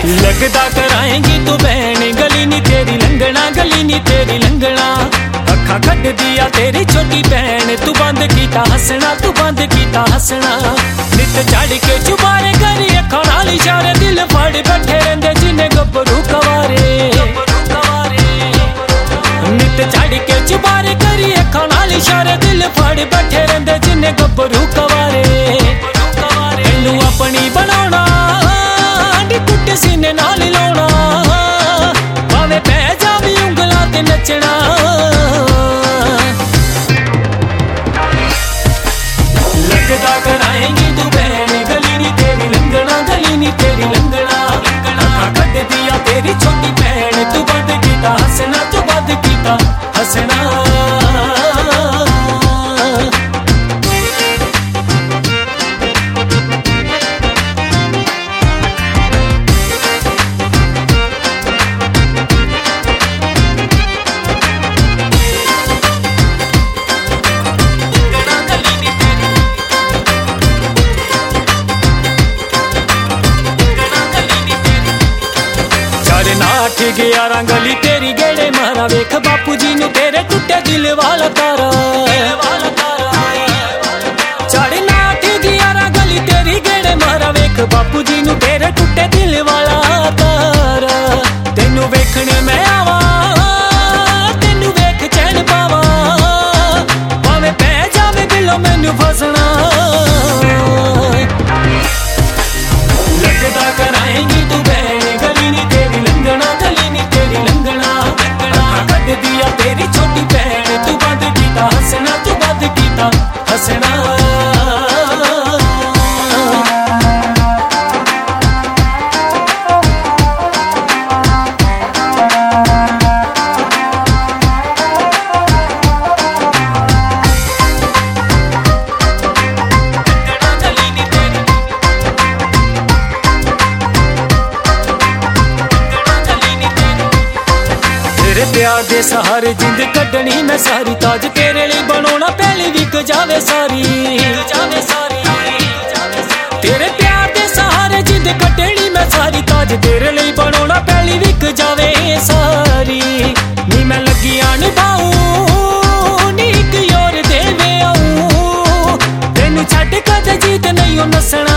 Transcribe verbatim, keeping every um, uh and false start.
लगदा कराएंगी तू बहन गली नी तेरी लंघना, गली नी तेरी लंघना। अखा कट दिया तेरी छोटी बहन, तू बंद कीता हसना, तू बंद कीता हसना। नित चढ़ के चुबारे करी अखा नाल इशारे, दिल फड़ बैठे रहिंदे जिन्ने गभरू कवारे। नित चढ़ के चुबारे करी अखा नाल इशारे, दिल फड़ बैठे रहिंदे जिन्ने गभरू कवारे। तैनू अपनी बनाना कुट सीने नाल लाउणा, भावे पै जावी उंगलां ते नचना। लगदा कराएंगी तू बहन गली नी तेरी लंघना, गली नी तेरी लंघना। कट दिया तेरी छोटी बहन, तू बंद कीता हसना, तू बंद कीता हसना। नाठ ग्यारह गली तेरी गेड़े मारा, वेख बापू जी नू तेरे टुटे दिल वाला तारा। चढ़ नाठ ग्यारह गली तेरी गेड़े मारा, वेख बापू जी नू तेरे टुटे दिल वाला तारा। तेनू वेखने मैं आवा, तेनू वेख चैन पावा, भावे पै जावे दिलों मैनू फसना। लगदा कराएंगी तू बहन गली नी तेरी लंघना, गली नी तेरी लंघना। कट दिया तेरी छोटी बहन, तू बंद कीता हसना, तू बंद कीता हसना। तेरे प्यार दे सहारे जिंद कड्डनी मैं सारी, ताज तेरे लिए बनोना पहली विक जावे सारी। तेरे प्यार दे सहारे जिंद कड्डनी मैं सारी, ताज तेरे लिए बनोना पहली विक जावे सारी। नी मैं लगी निभाऊं, नी एक योर देवे आऊं, तेनू छड्ड कदे जीत नहीं नसना।